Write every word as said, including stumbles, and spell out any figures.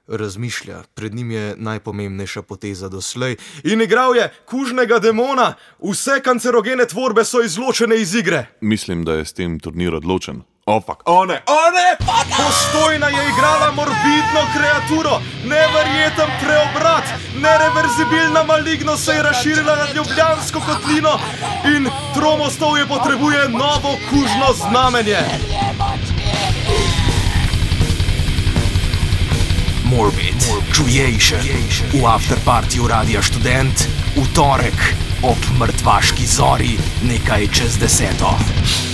Razmišlja, pred njim je najpomembnejša poteza doslej in igral je kužnega demona. Vse kancerogene tvorbe so izločene iz igre. Mislim, da je s tem turnir odločen. O, fuck. O, ne, o, ne, fuck! Postojna je igrala morbidno kreaturo. Neverjeten preobrat. Nereverzibilna malignost se je razširila nad Ljubljansko kotlino in Tromostovje potrebuje novo kužno znamenje. Morbid Creation v afterpartiju Radia Študent v torek ob mrtvaški zori nekaj čez deseto.